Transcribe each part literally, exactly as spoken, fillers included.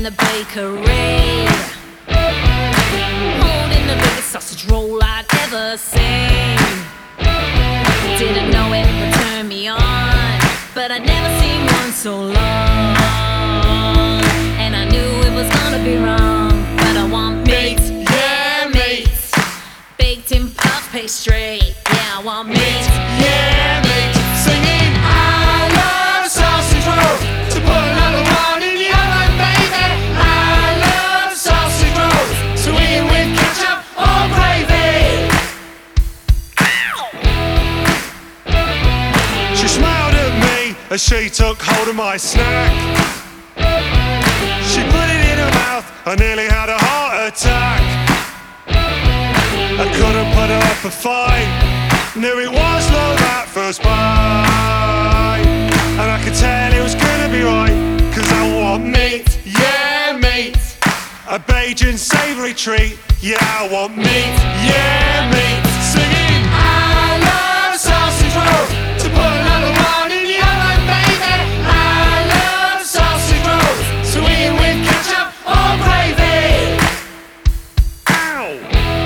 in the bakery, holding the biggest sausage roll I'd ever seen. Didn't know it would turn me on, but I'd never seen one so long. And I knew it was gonna be wrong, but I want meat, yeah, meat, baked in puff pastry, yeah, I want meat, yeah, meat. Singing, I love sausage roll. To put another one in the oven, baby. I love sausage rolls. To eat with ketchup or gravy. She smiled at me as she took hold of my snack. She put it in her mouth. I nearly had a heart attack. I couldn't put up a fight. Knew it was love at first bite, and I could tell it was gonna be right. Cause I want meat, yeah, meat. A Bajan savoury treat, yeah, I want meat, yeah, meat. Singing, I love sausage roll. To put another one in the oven, baby. I love sausage rolls. To eat with ketchup or gravy. Ow!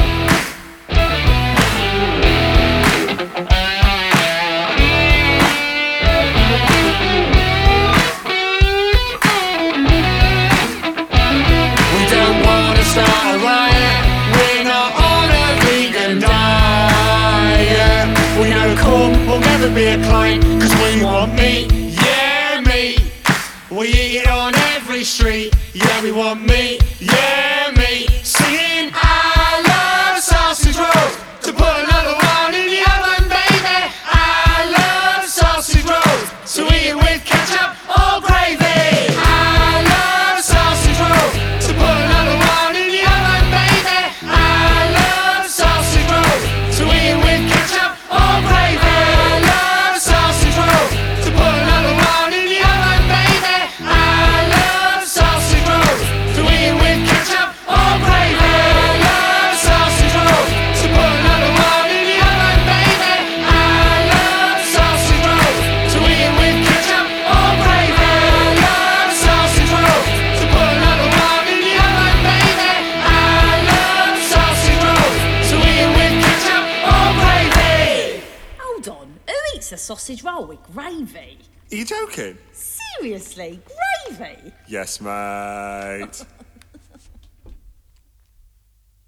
Start a riot. We're not on a vegan diet. We know corn will never be a client. Cause we want meat, yeah, meat. We eat it on every street. Yeah, we want meat, yeah, meat. Singing, I love sausage rolls. To put another one in the oven, baby. I love sausage rolls. To eat it with ketchup or gravy. I love sausage rolls. To put another one in the oven, baby. I love sausage rolls. To eat it with ketchup or gravy. I love sausage rolls. To put another one in the oven, baby. I love sausage rolls. To eat it with ketchup or gravy. I love sausage rolls. To put another one in the oven, baby. I love sausage rolls. To eat it with ketchup or gravy. I love sausage rolls. To put another one in the oven, baby. I love sausage rolls. To eat it with ketchup or gravy. Hold on, who eats a sausage roll with gravy? Are you joking? Seriously, gravy? Yes, mate.